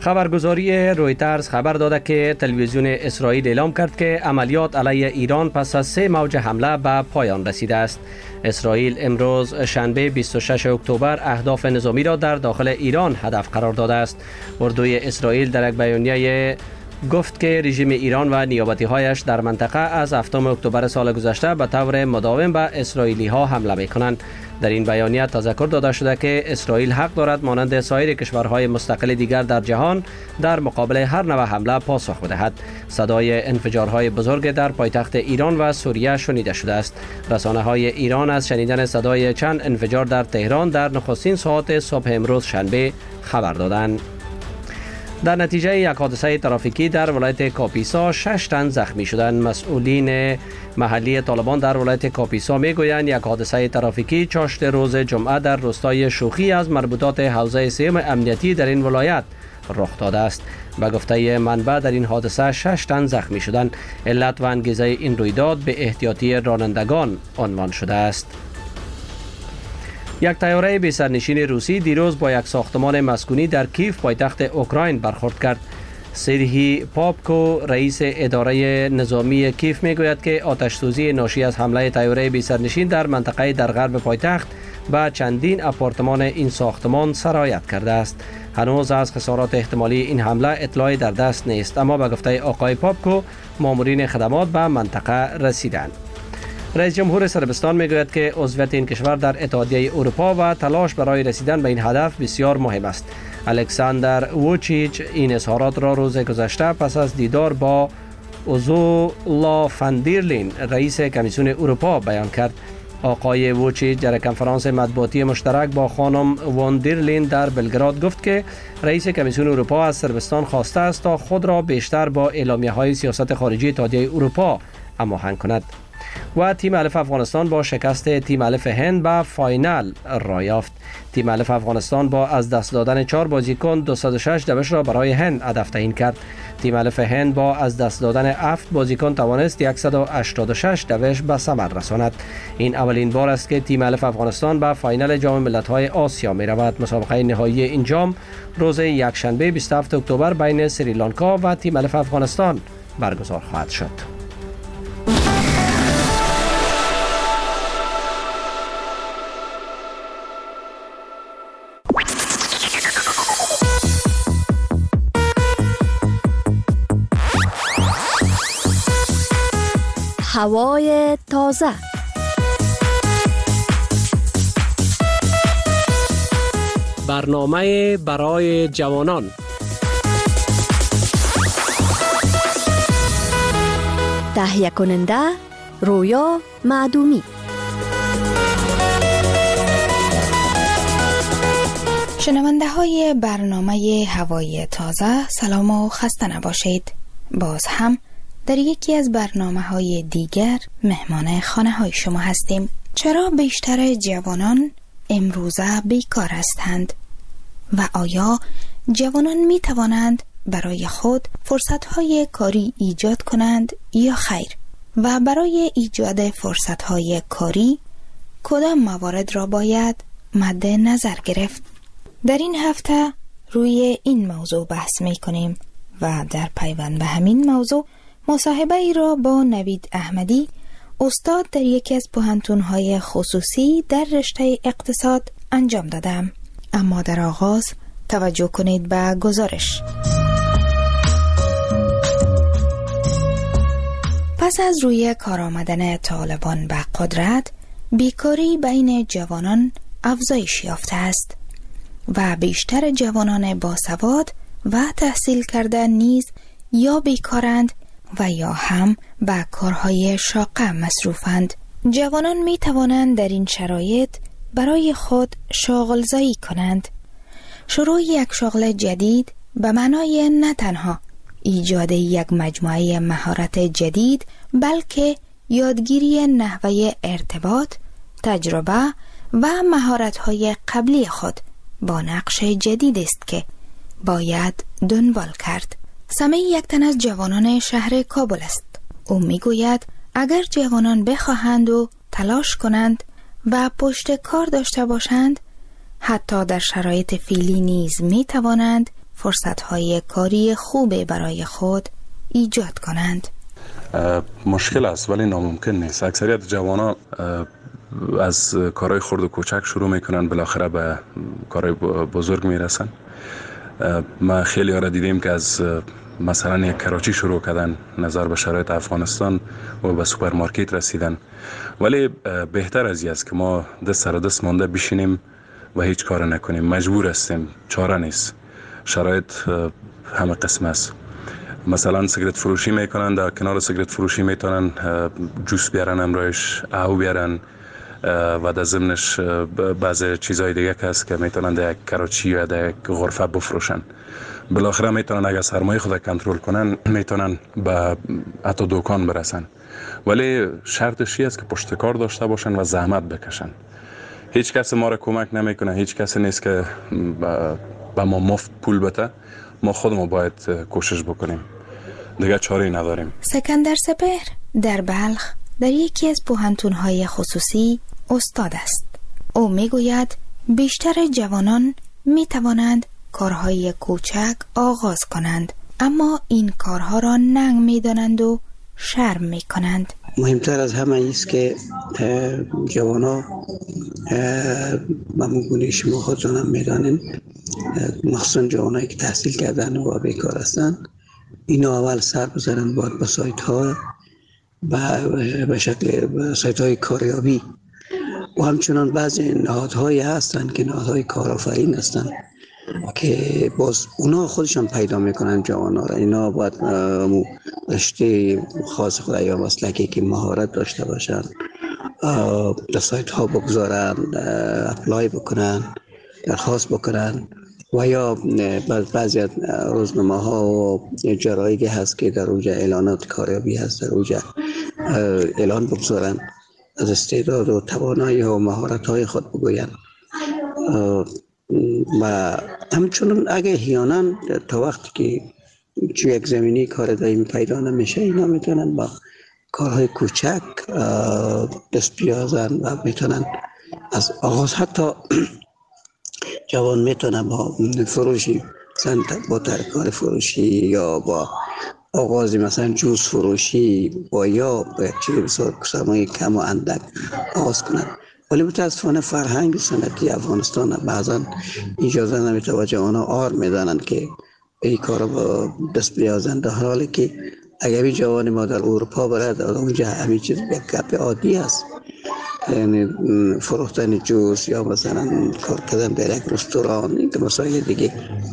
خبرگزاری رویترز خبر داده که تلویزیون اسرائیل اعلام کرد که عملیات علیه ایران پس از 3 موج حمله به پایان رسیده است. اسرائیل امروز شنبه 26 اکتبر اهداف نظامی را در داخل ایران هدف قرار داده است. اردوی اسرائیل در یک بیانیه گفت که رژیم ایران و نیابتی‌هایش در منطقه از 7 اکتبر سال گذشته به طور مداوم به اسرائیلی‌ها حمله می‌کنند. در این بیانیه تذکر داده شده که اسرائیل حق دارد مانند سایر کشورهای مستقل دیگر در جهان در مقابل هر نوع حمله پاسخ بدهد. صدای انفجارهای بزرگ در پایتخت ایران و سوریه شنیده شده است. رسانه‌های ایران از شنیدن صدای چند انفجار در تهران در نخستین ساعات صبح امروز شنبه خبر دادند. در نتیجه یک حادثه ترافیکی در ولایت کاپیسا 6 تن زخمی شدند. مسئولین محلی طالبان در ولایت کاپیسا میگویند یک حادثه ترافیکی چاشت روز جمعه در روستای شوخی از مربوطات حوزه 3 امنیتی در این ولایت رخ داده است. به گفته منبع در این حادثه 6 تن زخمی شدند. علت و انگیزه این رویداد به احتیاطی رانندگان عنوان شده است. یک طیاره بی سرنشین روسی دیروز با یک ساختمان مسکونی در کیف پایتخت اوکراین برخورد کرد. سرهی پاپکو رئیس اداره نظامی کیف میگوید که آتش سوزی ناشی از حمله طیاره بی سرنشین در منطقه در غرب پایتخت به چندین آپارتمان این ساختمان سرایت کرده است. هنوز از خسارات احتمالی این حمله اطلاعی در دست نیست، اما به گفته آقای پاپکو مامورین خدمات به منطقه رسیدند. رئیس جمهور صربستان میگوید که عضویت این کشور در اتحادیه اروپا و تلاش برای رسیدن به این هدف بسیار مهم است. الکساندر ووچیچ این اظهارات را روز گذشته پس از دیدار با اوزولا فاندیرلین رئیس کمیسیون اروپا بیان کرد. آقای ووچیچ در کنفرانس مطبوعاتی مشترک با خانم واندیرلین در بلگراد گفت که رئیس کمیسیون اروپا از صربستان خواسته است تا خود را بیشتر با اعلامیه‌های سیاست خارجی اتحادیه اروپا هماهنگ کند. و تیم الف افغانستان با شکست تیم الف هند به فاینال را یافت. تیم الف افغانستان با از دست دادن 4 بازیکن 206 دوش را برای هند هدف تعیین کرد. تیم الف هند با از دست دادن 7 بازیکن توانست 186 دوش به ثمر رساند. این اولین بار است که تیم الف افغانستان به فاینال جام ملت‌های آسیا می رود. مسابقه نهایی این جام روز یکشنبه 27 اکتبر بین سریلانکا و تیم الف افغانستان برگزار خواهد شد. هوای تازه. برنامه برای جوانان. تهیه کننده رویا معدومی. شنونده های برنامه هوای تازه، سلام و خسته نباشید. باز هم در یکی از برنامه‌های دیگر مهمان خانه‌های شما هستیم. چرا بیشتر جوانان امروزه بیکار هستند و آیا جوانان می توانند برای خود فرصت‌های کاری ایجاد کنند یا خیر؟ و برای ایجاد فرصت‌های کاری کدام موارد را باید مد نظر گرفت؟ در این هفته روی این موضوع بحث می کنیم و در پیوند به همین موضوع مصاحبه ای را با نوید احمدی، استاد در یکی از پوهنتون‌های خصوصی در رشته اقتصاد انجام دادم. اما در آغاز توجه کنید به گزارش. پس از روی کار آمدن طالبان به قدرت، بیکاری بین جوانان افزایش یافته است و بیشتر جوانان باسواد و تحصیل کرده نیز یا بیکارند و یا هم به کارهای شاقه مصروفند. جوانان می توانند در این شرایط برای خود شاغلزایی کنند. شروع یک شغل جدید به معنای نه تنها ایجاد یک مجموعه مهارت جدید، بلکه یادگیری نحوه ارتباط، تجربه و مهارت‌های قبلی خود با نقش جدید است که باید دنبال کرد. سمی یک تن از جوانان شهر کابل است. او میگوید اگر جوانان بخواهند و تلاش کنند و پشت کار داشته باشند، حتی در شرایط فعلی نیز می توانند فرصت‌های کاری خوب برای خود ایجاد کنند. مشکل است ولی ناممکن نیست. اکثریت جوانان از کارهای خرد و کوچک شروع میکنن، بالاخره به کارهای بزرگ میرسن. ما خیلی ها را دیدیم که از مثلا یک کراچی شروع کردن، نظر به شرایط افغانستان و به سوپرمارکت رسیدن. ولی بهتر از این است که ما دست سر دست مانده بشینیم و هیچ کار نکنیم. مجبور هستیم، چاره نیست. شرایط همه قسم است. مثلا سیگرت فروشی میکنن، در کنار سیگرت فروشی میتونن جوس بیارن، امرایش او بیارن و در ضمنش بعضی چیزهای دیگه که هست که میتونن در یک کراچی یا در یک غرفه بفروشن. بالاخره میتونن اگر سرمایه خود کنترل کنن میتونن به حتی دکان برسن. ولی شرطش است که پشتکار داشته باشن و زحمت بکشن. هیچ کس ما را کمک نمیکنه، هیچ کسی نیست که به ما مفت پول بده. ما خودمون باید کوشش بکنیم، دیگه چاره‌ای نداریم. سکندر سپهر در بلخ در یکی از پوهنتون‌های خصوصی استاد است. او میگوید بیشتر جوانان میتوانند کارهای کوچک آغاز کنند، اما این کارها را ننگ میدانند و شرم میکنند. مهمتر از همه است که جوانا ممگونه شما خودتان هم میدانید، مخصوصا جوانایی که تحصیل کردن و بیکار هستند، اینا اول سر بزنن باید به سایت ها به شکل سایت های کاریابی و همچنان بعضی نهادهایی هستند که نهادهای کارآفرین هستند که باز اونا خودشان پیدا میکنن جوانا را. اینا باید رشته خاص خود یا مسلکی که مهارت داشته باشن در سایت ها بگذارن، اپلای بکنن، درخواست بکنن و یا بعضی از روزنامه ها و جرایدی هست که در اوجه اعلانات کاریابی هست، در اوجه اعلان بگذارن، از استعداد و توانایی و مهارت های خود بگوین. و همچنان اگه احیانا تا وقتی که چون یک زمینی کار دائمی پیدا نمیشه، اینا میتونن با کارهای کوچک دست بیازن و میتونن از آغاز، حتی جوان میتونن با فروشی با ترکار فروشی یا با آغازی مثلا جوس فروشی با یا با یک چیز بسیار سرمایه کم و اندک آغاز کنن. ولی متاسفانه فرهنگ سنتی افغانستان بعضا اجازه نمیده و جوانا آر میدانند که این کار با دست بیازند، در حالی که اگر این جوان ما در اروپا برد اونجا همین چیز یک گپ عادی است، یعنی فروختن جوس یا مثلا کار کردن در یک رستوران، این مسائل دیگه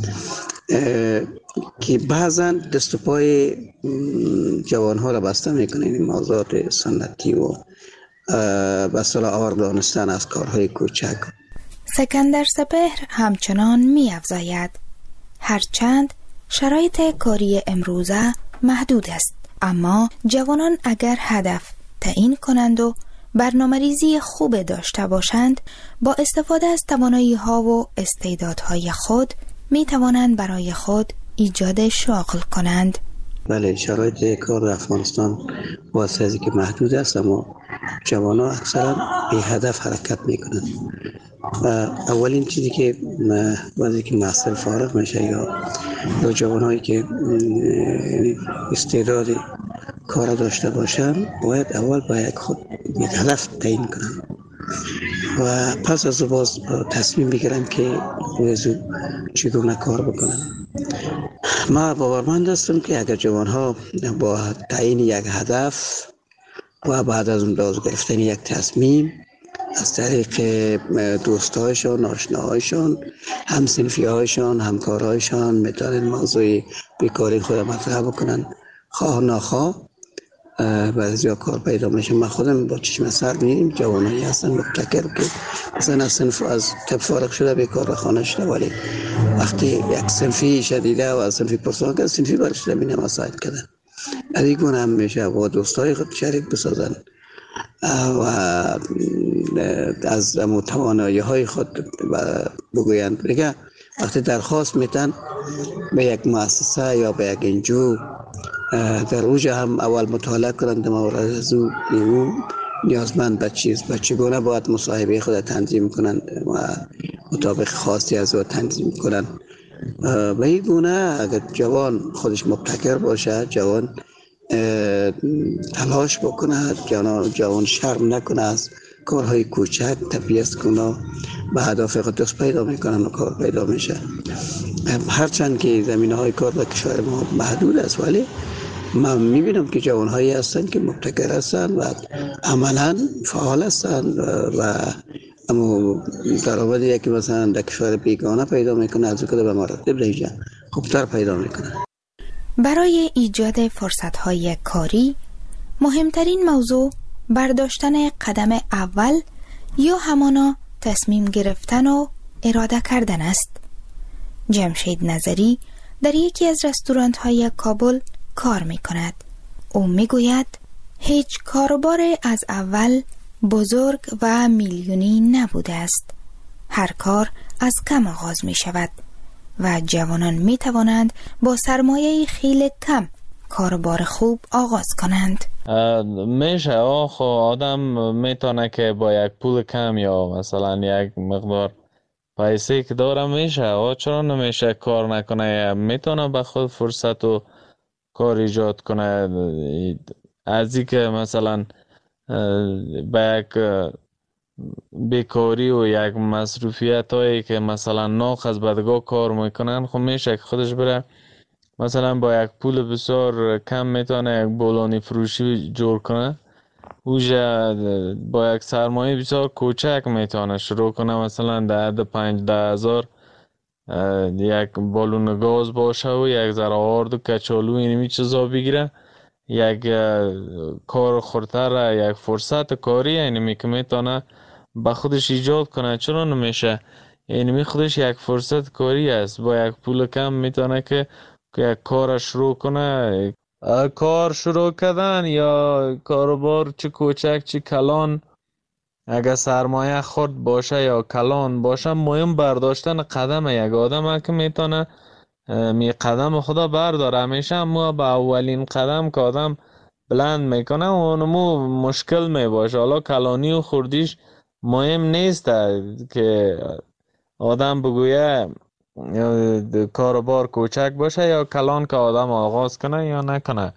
که بعضا دست و پای جوان ها را بسته میکنه. این موضوعات سنتی و بسیار آور دانستن از کارهای کوچک. سکندر سپهر همچنان می افزاید هرچند شرایط کاری امروزه محدود است، اما جوانان اگر هدف تعیین کنند و برنامه‌ریزی خوب داشته باشند، با استفاده از توانایی‌ها و استعدادهای خود می توانند برای خود ایجاد شغل کنند. بله، شرایط کار در افغانستان واسه ازی که محدود است، اما جوانا اکثرا به هدف حرکت میکنند و اولین چیزی که وقتی که محصل فارغ میشه یا جوانایی که استعداد کار داشته باشن، باید اول باید خود یک هدف تعیین کنن و پس از باز تصمیم بگیرن که چگونه کار بکنن. ما باورمند هستم که اگر جوانها با تعیین یک هدف و بعد از اون باز گرفتن یک تصمیم از طریق دوستایشان، آشناهایشان، همسنفیهایشان، همکارهایشان میتونن موضوع بیکاری خود مطرح بکنن، خواه ناخواه بعضیا کار پیدا میشه. من خودم با چشم سر می‌بینیم جوانایی هستن مبتکر که مثلا از طب فارغ شده بیکار به خانه شده، ولی وقتی یک صنفی شدیده و از صنفی پرسان کرد، صنفی برش نمینه مساعد کردن. از این گونه هم میشه با دوستای خود شریک بسازن و از توانایی های خود بگویند. دیگه وقتی درخواست میتن به یک مؤسسه یا به یک انجو، در اوجه هم اول مطالعه کنند مورد از او نیازمند به چگونه باید مصاحبه خود تنظیم کنند و مطابق خواستی از او تنظیم کنند به این گونه اگر جوان خودش مبتکر باشه، جوان تلاش بکنه، جوان شرم نکنه، از کارهای کوچک تبعیض کنه، به هدف خود دست پیدا میکنن و کار پیدا میشه. هرچند که زمینه های کار در کشور ما محدود است، ولی من میبینم که جوان هایی هستن که مبتکر هستن و عملا فعال هستن و اما درآمدی که مثلا در کشور بیگانه پیدا میکنه از اون به مراتب دیگه خوبتر پیدا میکنه. برای ایجاد فرصت‌های کاری مهمترین موضوع برداشتن قدم اول یا همانا تصمیم گرفتن و اراده کردن است. جمشید نظری در یکی از رستوران‌های کابل کار می‌کند. او می‌گوید هیچ کاروبار از اول بزرگ و میلیونی نبوده است. هر کار از کم آغاز می‌شود و جوانان می‌توانند با سرمایه خیلی کم کاروبار خوب آغاز کنند. میشه خب آدم میتونه که با یک پول کم یا مثلا یک مقدار پیسه که داره میشه، چرا نمیشه کار نکنه؟ میتونه به خود فرصت و کار ایجاد کنه. از این که مثلا به یک بیکاری و یک مصروفیت هایی که مثلا ناخ از بدگاه کار میکنن، خب میشه که خودش بره مثلا با یک پول بسیار کم میتونه یک بولانی فروشی جور کنه. اوجا با یک سرمایه بسیار کوچک میتونه شروع کنه، مثلا در 5,000 یک بالون گاز باشه و یک ذره آرد و کچالو اینمی چیزا بگیره، یک کار خورتر، یک فرصت کاری اینمی که میتونه با خودش ایجاد کنه. چرا نمیشه؟ اینمی خودش یک فرصت کاری است. با یک پول کم میتونه که یک کار شروع کنه. کار شروع کردن یا کاروبار چه کوچک چه کلان، اگر سرمایه خرد باشه یا کلان باشه، مهم برداشتن قدم یک آدم که میتونه می قدم خدا برداره. همیشه اما با اولین قدم که آدم بلند میکنه اونمو مشکل میباشه. حالا کلانی و خردیش مهم نیست که آدم بگویه کاروبار کوچک باشه یا کلان که آدم آغاز کنه یا نکنه.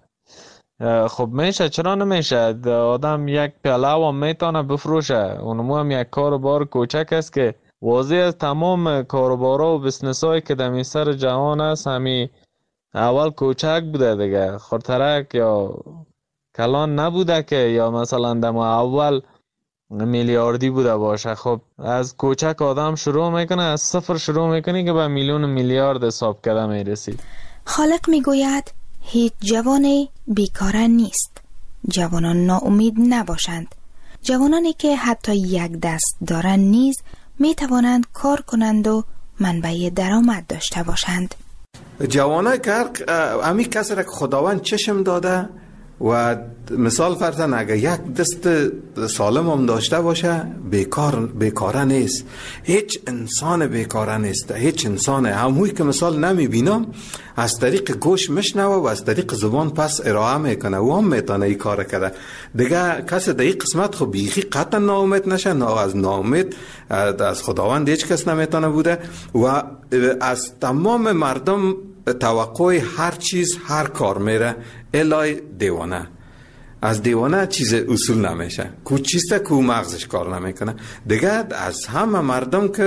خب میشه، چرا نمیشه؟ آدم یک پیاله و میتونه بفروشه، اونمو هم یک کاروبار کوچک است که واضح از تمام کاروبارا و بسنس هایی که در سر جهان است همی اول کوچک بوده دیگه، خردترک یا کلان نبوده که یا مثلا در اول میلیاردی بوده باشه. خب از کوچک آدم شروع میکنه، از صفر شروع میکنه که به میلیون میلیارد حساب کرده میرسید. خالق میگوید هیچ جوانی بیکار نیست. جوانان ناامید نباشند. جوانانی که حتی یک دست دارند نیز میتوانند کار کنند و منبع درآمد داشته باشند. جوانای که امی کسی را که خداوند چشم داده و مثال فرضاً اگر یک دست سالم هم داشته باشه بیکاره نیست. هیچ انسان بیکاره نیست. هیچ انسان هموی که مثال نمیبینم از طریق گوش میشنوه و از طریق زبان پس ارائه میکنه و هم میتونه این کار کرده دیگه. کسی در این قسمت خب بیخی قطعا ناامید نشه. از ناامید از خداوند هیچ کس نمیتونه بوده و از تمام مردم توقع هر چیز هر کار میره الای دیوانه. از دیوانه چیز اصول نمیشه. کو چیسته کو مغزش کار نمیکنه دیگه. از همه مردم که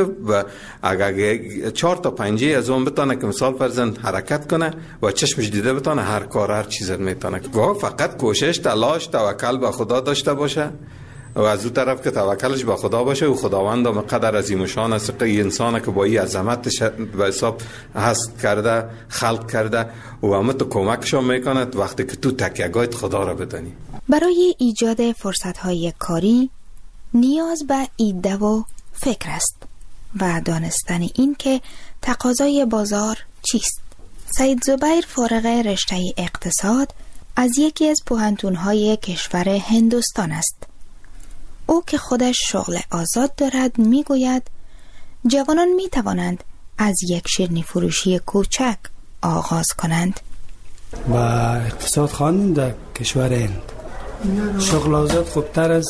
اگر 4 تا پنجه از اون بتونه که مثال فرضاً حرکت کنه و چشمش دیده بتونه هر کار هر چیز میتونه. فقط کوشش تلاش توکل به خدا داشته باشه و از اون طرف که توکلش به خدا باشه و خداوند هم قدر عظیم شان است که انسان که با این عظمتش به حساب هست کرده خلق کرده و همه تو کمکشون میکند وقتی که تو تکیه‌گاهت خدا را بدانی. برای ایجاد فرصت‌های کاری نیاز به ایده و فکر است و دانستن این که تقاضای بازار چیست. سید زبیر فارغ رشته اقتصاد از یکی از پوهنتون‌های کشور هندوستان است. او که خودش شغل آزاد دارد میگوید جوانان می توانند از یک شیرینی فروشی کوچک آغاز کنند. و اقتصاد خواندیم در کشور هند. شغل آزاد خوبتر از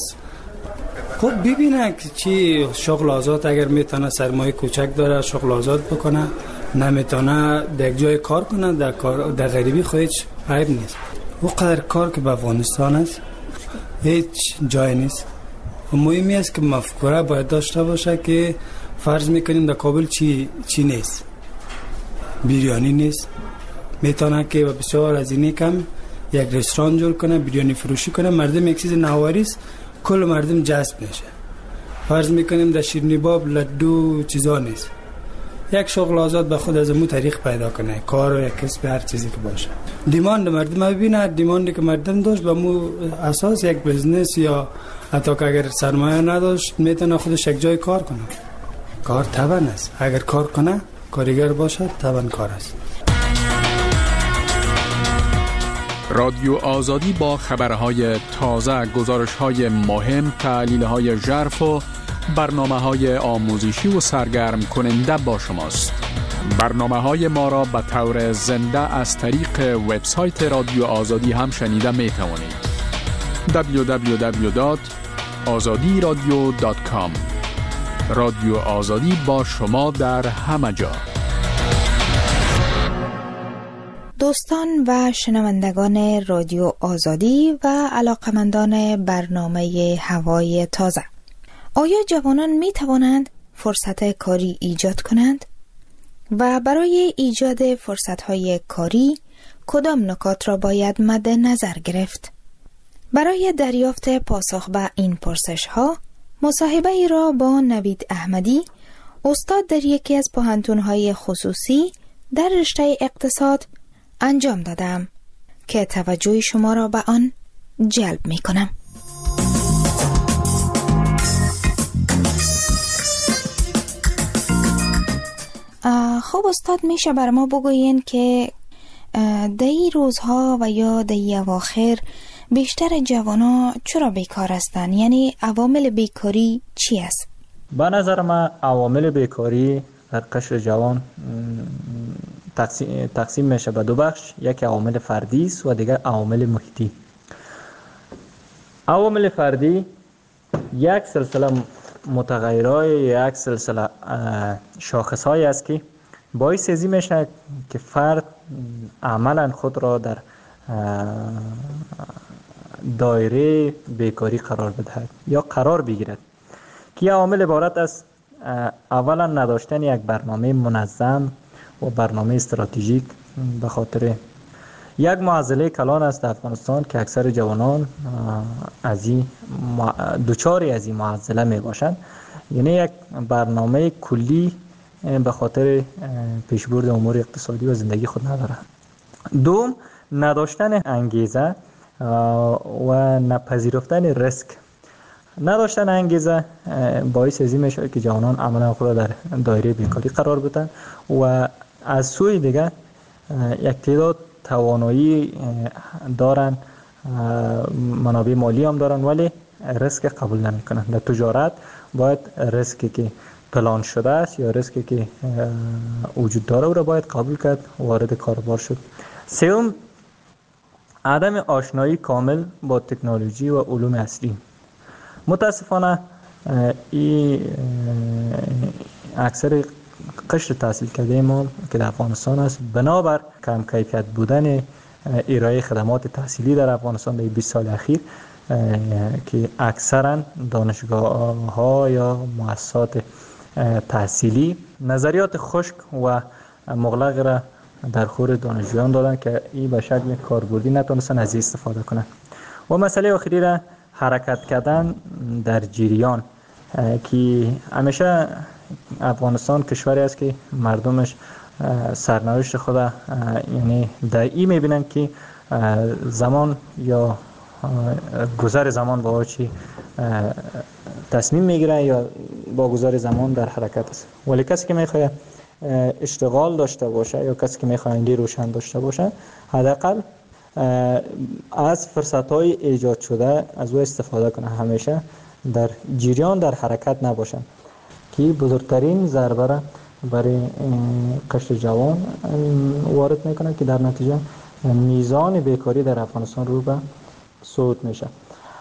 خب ببینه که چی شغل آزاد اگر میتونه سرمایه کوچک داره شغل آزاد بکنه نمیتونه در جای کار کنه، در غریبی خودش عیب نیست. او قدر کار که به افغانستان است هیچ جای نیست. مهمی است که مفکوره باید داشته باشه که فرض میکنیم در کابل چی نیست، بیریانی نیست، میتونه که بسیار از اینی کم یک رستوران جور کنه، بیریانی فروشی کنه، مردم یک چیز نوآوریست، کل مردم جذب میشه. فرض میکنیم در شیرینی باب لدو چیزا نیست، یک شغل آزاد به خود از مو طریق پیدا کنه، کار و یک کسب هر چیزی که باشه. دیماند مردم ببینه، دیماندی که مردم داشت به مو اساس یک بزنس یا حتی که اگر سرمایه نداشت میتونه خودش یک جای کار کنه. کار طبعا است، اگر کار کنه کارگر باشه طبعا کار است. رادیو آزادی با خبرهای تازه، گزارش‌های مهم، تحلیل‌های ژرف و برنامه‌های آموزشی و سرگرم کننده با شماست. برنامه‌های ما را به طور زنده از طریق وبسایت رادیو آزادی هم شنیده می‌توانید. www.azadiradio.com. رادیو آزادی با شما در همه جا. دوستان و شنوندگان رادیو آزادی و علاقمندان برنامه هوای تازه، آیا جوانان می توانند فرصت کاری ایجاد کنند؟ و برای ایجاد فرصت‌های کاری کدام نکات را باید مد نظر گرفت؟ برای دریافت پاسخ به این پرسش‌ها مصاحبه ای را با نوید احمدی، استاد در یکی از پوهنتون‌های خصوصی در رشته اقتصاد انجام دادم که توجه شما را به آن جلب می کنم. خب استاد، میشه بر ما بگوین که در این روزها و یا در این اواخر بیشتر جوانا چرا بیکار هستند؟ یعنی عوامل بیکاری چی است؟ به نظر من عوامل بیکاری در قشر جوان تقسیم میشه به دو بخش، یک عوامل فردی است و دیگر عوامل محیطی. عوامل فردی یک سلسله متغیرهای، یک سلسله شاخصهایی است که باعث ازی میشه که فرد عملا خود را در دایره بیکاری قرار بدهد یا قرار بگیرد، که عوامل عبارت است اولا نداشتن یک برنامه منظم و برنامه استراتژیک. به خاطر یک معضله کلان است در افغانستان که اکثر جوانان دوچاری از این معضله می باشند، یعنی یک برنامه کلی به خاطر پیشبرد امور اقتصادی و زندگی خود ندارند. دوم، نداشتن انگیزه و نپذیرفتن ریسک. نداشتن انگیزه باعث ازی میشه که جوانان عملا خود در دایره بیکاری قرار بدن و از سوی دیگه یک تعداد توانایی دارن، منابع مالی هم دارن ولی ریسک قبول نمی کنن. در تجارت باید ریسکی که پلان شده است یا ریسکی که وجود داره او را باید قبول کرد، وارد کاروبار شد. سوم، عدم آشنایی کامل با تکنولوژی و علوم اصلی. متاسفانه اکثر قشر تحصیل کرده ما که در افغانستان است، بنابر کم کیفیت بودن ارائه خدمات تحصیلی در افغانستان در 20 سال اخیر که اکثرا دانشگاه ها یا مؤسسات تحصیلی نظریات خشک و مغلق را در خور دانشجویان دادن که این به شکل کاربردی نتونستن از این استفاده کنن. و مسئله آخری را حرکت کردن در جریان، که همیشه افغانستان کشوری است که مردمش سرنوشت خود یعنی در این میبینن که زمان یا گذر زمان با چی تصمیم میگیره یا با گذر زمان در حرکت است. ولی کسی که میخواد اشتغال داشته باشه یا کسی که میخواد ایده روشن داشته باشه، حداقل از فرصت‌های ایجاد شده از او استفاده کنه، همیشه در جریان در حرکت نباشن، که بزرگترین ضربه را برای قشر جوان وارد میکنه که در نتیجه میزان بیکاری در افغانستان رو به صعود میشه.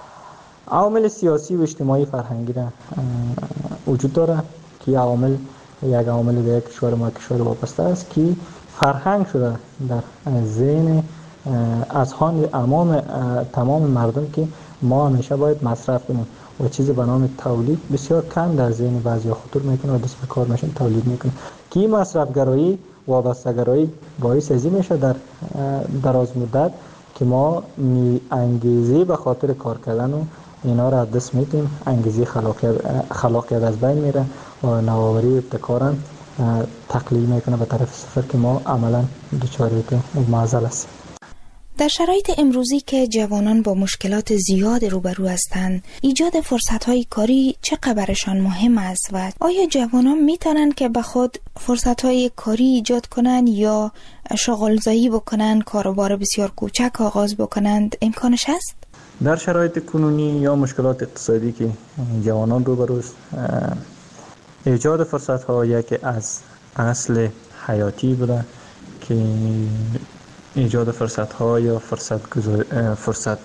عوامل سیاسی و اجتماعی فرهنگی را وجود داره که عوامل یک عامل دیگه کشور ما کشور وابسته است که فرهنگ شده در ذهن اذهان تمام مردم که ما همیشه باید مصرف کنیم و چیزی به نام تولید بسیار کم در ذهن بعضی خطور میکنه و دست به کار میشن تولید میکنه که این مصرفگرایی وابستگرایی باعث ازی میشه در دراز مدت که ما انگیزه به خاطر کار کردن و اینا را از دست میدیم، انگیزه خلاقیت از بین میره و نوآوری ابتکارم تقلیل میکنه به طرف صفر که ما عملا دچار معضل است. در شرایط امروزی که جوانان با مشکلات زیاد روبرو هستند، ایجاد فرصت‌های کاری چقدر برشان مهم است و آیا جوانان میتونن که به خود فرصت‌های کاری ایجاد کنند یا شغل‌زایی بکنند، کاروبار بسیار کوچک آغاز بکنند؟ امکانش هست؟ در شرایط کنونی یا مشکلات اقتصادی که جوانان روبرو است، ایجاد فرصت‌ها یکی از اصل حیاتی بوده که ایجاد فرصت‌ها یا فرصت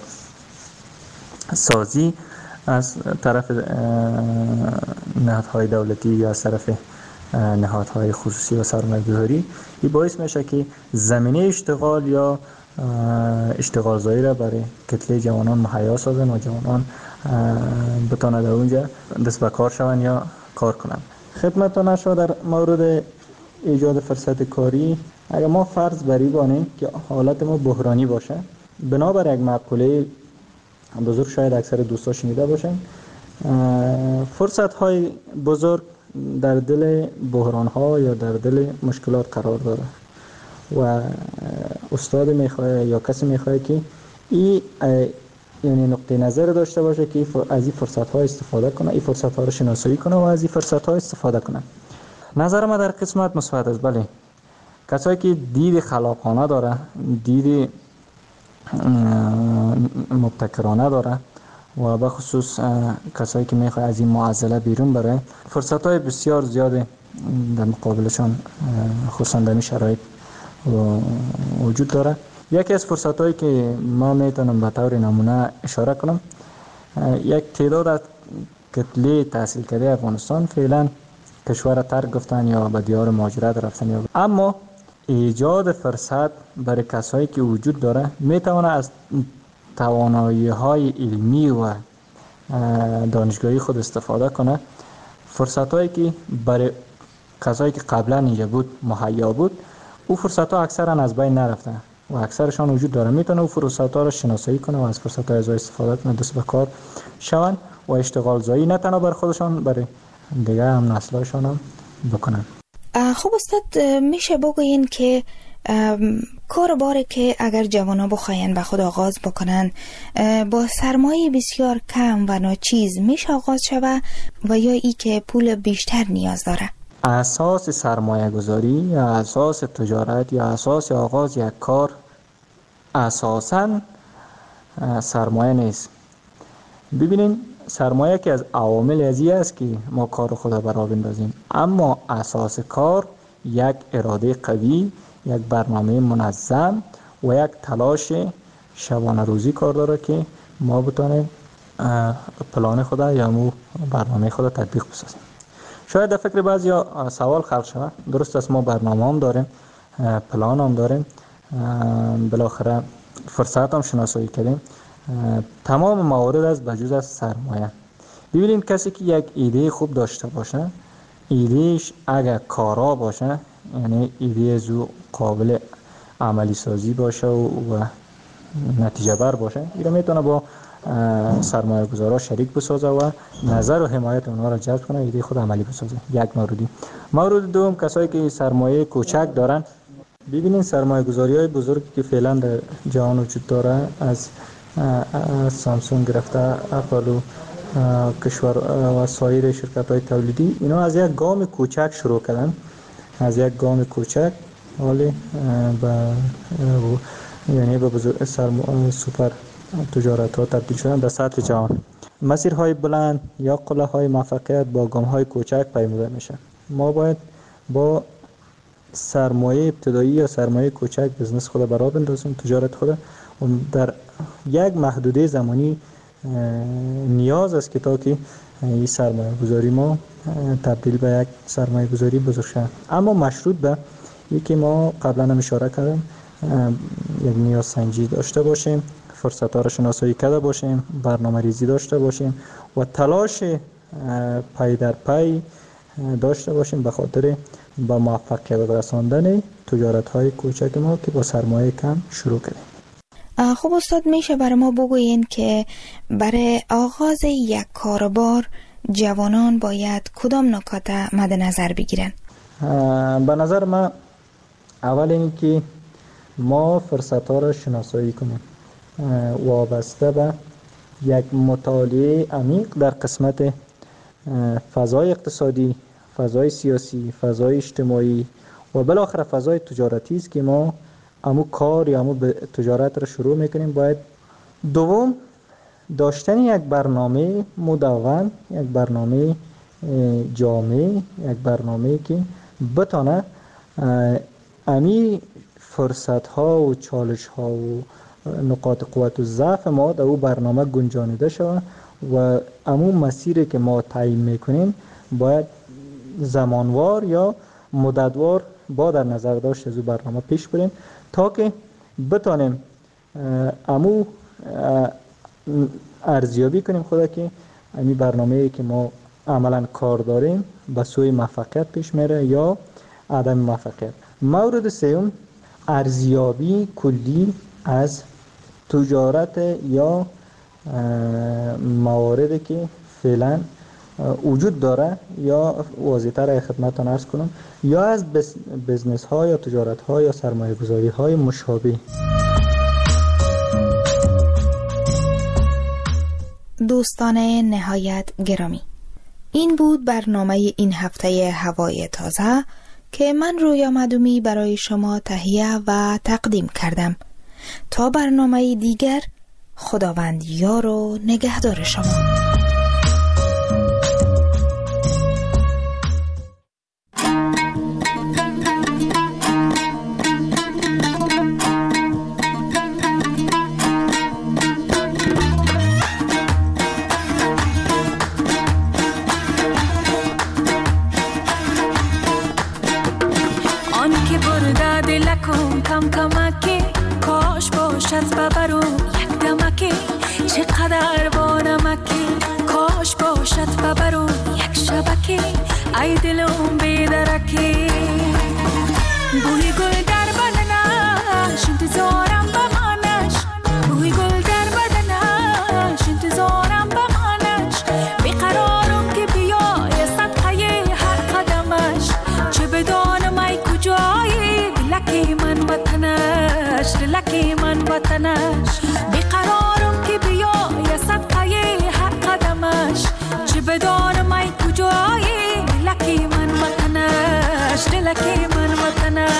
سازی از طرف نهادهای دولتی یا از طرف نهادهای خصوصی و سرمایه‌گذاری این باعث میشه که زمینه اشتغال یا اشتغال زایی را برای کتله جوانان مهیا سازن و جوانان بتوانند در اونجا دست به کار شوند یا کار کنند. خدمتتان شد در مورد ایجاد فرصت کاری، اگر ما فرض بری بانیم که حالت ما بحرانی باشه، بنابر یک مقوله بزرگ شاید اکثر دوستا شنیده باشن، فرصت های بزرگ در دل بحران ها یا در دل مشکلات قرار داره و استاد میخواه یا کسی میخواه که این یعنی نقطه نظر داشته باشه که از این فرصت ها استفاده کنه، این فرصت ها رو شناسایی کنه و از این فرصت ها استفاده کنه. نظر ما در قسمت مثبت است. بله، کسایی که دید خلاقانه داره، دید مبتکرانه داره و به خصوص کسایی که میخواد از این معضله بیرون بره، فرصت‌های بسیار زیاده در مقابلشان خصوصا در این شرایط وجود داره. یکی از فرصت‌هایی که ما میتونم به طور نمونه اشاره کنم، یک تعداد از کتله تحصیل کرده افغانستان فعلا کشور ترک گفتن یا به دیار مهاجرت رفتن، اما ایجاد فرصت برای کسایی که وجود داره میتونه از توانایی‌های علمی و دانشگاهی خود استفاده کنه. فرصت‌هایی که برای کسایی که قبلا اینجا بود مهیا بود، او فرصت‌ها اکثرا از بین نرفته و اکثرشان وجود داره. میتونه او فرصت‌ها رو شناسایی کنه و از فرصت‌های از استفاده کنه، دست به کار شون و اشتغال زایی نه تنها بر خودشان، برای دیگه هم نسل‌هاشون هم بکنن. خب استاد، میشه بگوین که کارباری که اگر جوانا بخواین به خود آغاز بکنن با سرمایه بسیار کم و ناچیز میشه آغاز شود و یا ای که پول بیشتر نیاز داره؟ اساس سرمایه گذاری یا اساس تجارت یا اساس آغاز یک کار اساساً سرمایه نیست. ببینین، سرمایه که از عوامل ازی است که ما کار خود را برآ بندازیم، اما اساس کار یک اراده قوی، یک برنامه منظم و یک تلاش شبانه روزی کار داره که ما بتونیم پلان خود یا برنامه خود تطبیق بسازیم. شاید در فکر بعضیا سوال خلق شود، درست است ما برنامه هم داریم، پلان هم داریم، بالاخره فرصت هم شناسایی کردیم، تمام موارد از بجز از سرمایه. ببینید، کسی که یک ایده خوب داشته باشه، ایدهش اگر کارا باشه، یعنی ایده زو قابل عملی سازی باشه و نتیجه بر باشه، اینا میتونه با سرمایه گذارا شریک بسازه و نظر و حمایت اونها را جلب کنه، ایده خود عملی بسازه. یک موردی. مورد دوم، کسایی که سرمایه کوچک دارن، ببینید سرمایه گذاری های بزرگی که فعلا در جهان وجود داره، از سامسونگ گرفته اپل و کشور و سایر شرکت های تولیدی، اینا از یک گام کوچک شروع کردن، از یک گام کوچک ولی یعنی به بزرگ سوپر تجارت ها تبدیل شدن در سطح جهان. مسیرهای بلند یا قله های موفقیت با گام های کوچک پیموده میشه. ما باید با سرمایه ابتدایی یا سرمایه کوچک بزنس خود برآ بندازیم، تجارت خود در یک محدوده زمانی نیاز است که تا که این سرمایه گذاری ما تبدیل به یک سرمایه گذاری بزرگ شود، اما مشروط به یکی ما قبلا هم اشاره کردم یک نیاز سنجی داشته باشیم، فرصت ها را شناسایی کرده باشیم، برنامه ریزی داشته باشیم و تلاش پی در پی داشته باشیم به خاطر با موفقیت رساندن تجارت های کوچک ما که با سرمایه کم شروع کردیم. خب استاد، میشه برای ما بگویین که برای آغاز یک کاروبار جوانان باید کدام نکات مد نظر بگیرن؟ به نظر من اول این که ما فرصت ها را شناسایی کنیم وابسته به یک مطالعه عمیق در قسمت فضای اقتصادی، فضای سیاسی، فضای اجتماعی و بالاخره فضای تجارتی است که ما امو کار یا امو تجارت را شروع میکنیم. باید دوم داشتن یک برنامه مدون، یک برنامه جامع، یک برنامه که بتانه امی فرصت ها و چالش ها و نقاط قوت و ضعف ما در او برنامه گنجانیده شود و امو مسیری که ما تعیین میکنیم باید زمانوار یا مدتوار با در نظر داشت از او برنامه پیش بریم تا که بتانیم امو ارزیابی کنیم خدا که امی برنامه‌ای که ما عملا کار داریم به سوی موفقیت پیش میره یا عدم موفقیت. مورد سوم ارزیابی کلی از تجارت یا مواردی که فعلا وجود داره یا واضح‌تر خدمتتان عرض کنم یا از بزنس ها یا تجارت ها یا سرمایه گذاری های مشابه. دوستان نهایت گرامی، این بود برنامه این هفته هوای تازه که من رویا معدومی برای شما تهیه و تقدیم کردم. تا برنامه دیگر، خداوند یار و نگهدار شما. ای دلم بیدرکی بوی گل در بدنش انتظارم بمانش، بوی گل در بدنش انتظارم بمانش، بیقرارم که بیای صدقه هر قدمش، چه بدانم ای کجایی دلکی من وطنش، دلکی من وطنش، بیقرارم که بیای صدقه هر قدمش، چه بدانم ای کجایی دلکی من وطنش، دلکی من وطنش.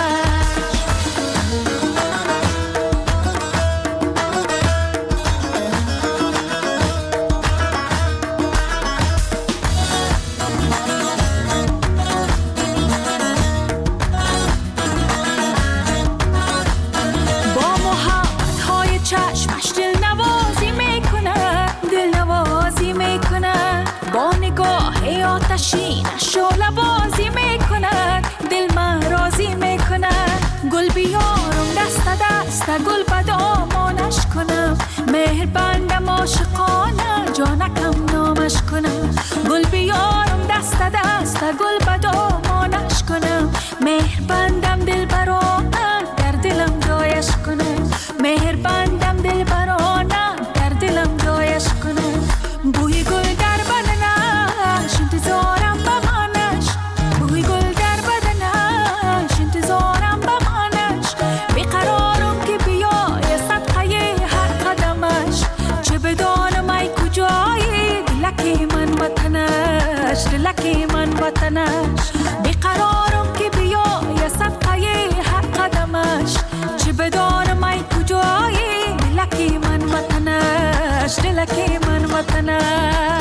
با محبت های چشمش دل نوازی میکنه، دل نوازی میکنه، با نگاه آتشینش شعله بازی میکنه، دل من راضی میکنه، گل بیارم دست دست گل به دامانش کنم، مهر بندم عاشقانه جانکم نامش کنم، گل بیارم دست دست گل به دامانش کنم، مهر بندم دل برانه در دلم جایش کنم، مهر بندم دل برانه در دلم جایش کنم، بوی گل در بدنش انتظارم بمانش، بوی گل در بدنش انتظارم بمانش، بیقرارم که بیای صدقه هر قدمش، چه بدانم ای کجایی دلکی من وطنش، دلکی من وطنش، بیقرارم که بیای صدقه هر قدمش، چه بدانم ای کجایی دلکی من وطنش، دلکی من وطنش.